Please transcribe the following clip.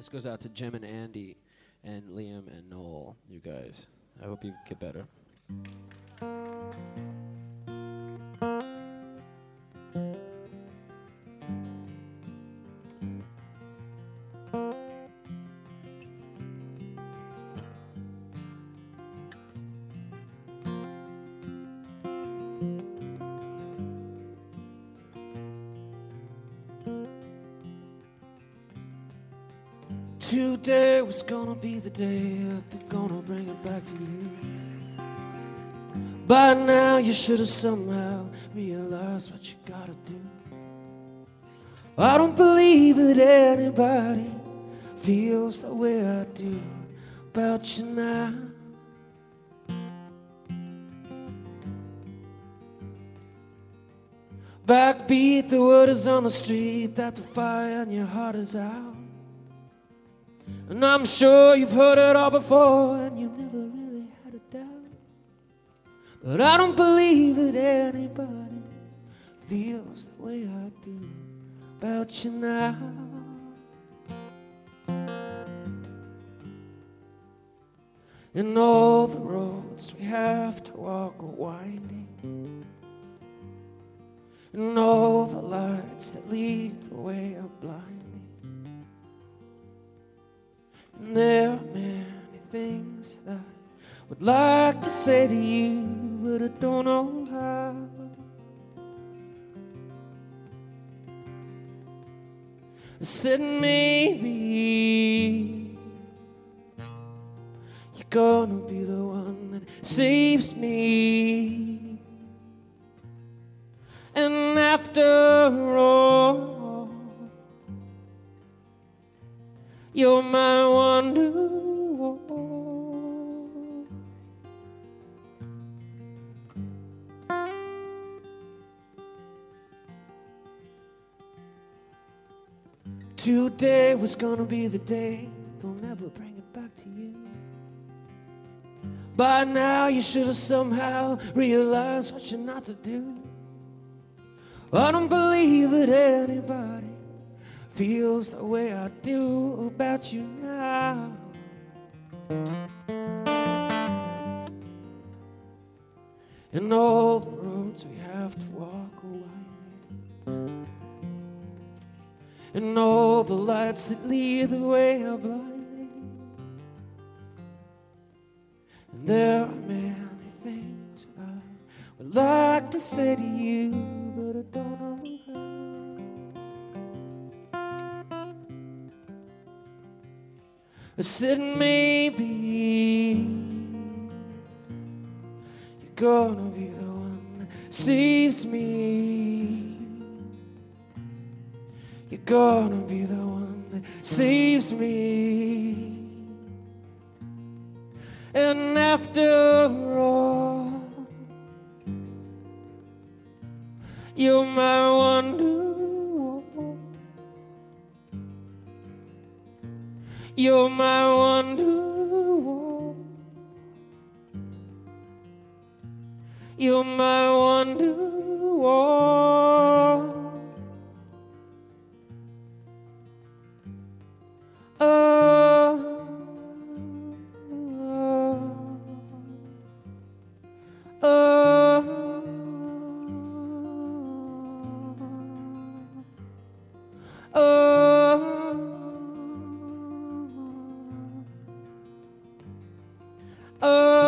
This goes out to Jim and Andy and Liam and Noel, you guys. I hope you get better. 'Today was gonna be the day that they're gonna bring it back to you. By now you should have somehow realized what you gotta do. I don't believe that anybody feels the way I do about you now. Backbeat, the word is on the street that the fire in your heart is out. And I'm sure you've heard it all before and you never really had a doubt. But I don't believe that anybody feels the way I do about you now. And all the roads we have to walk are winding, and all the lights that lead the way are blinding. And there are many things that I would like to say to you, but I don't know how. I said maybe you're gonna be the one that saves me. And after all, you're my wonderwall. Today was gonna be the day they'll never bring it back to you. By now you should have somehow realized what you're not to do. I don't believe that anybody feels the way I do about you now. And all the roads we have to walk are winding, and all the lights that lead the way are blinding. And there are many things I would like to say to you, but I don't know how. I said maybe you're gonna be the one that saves me. You're gonna be the one that saves me. And after all, you're my wonderwall. You're my wonderwall. You're my wonderwall. Oh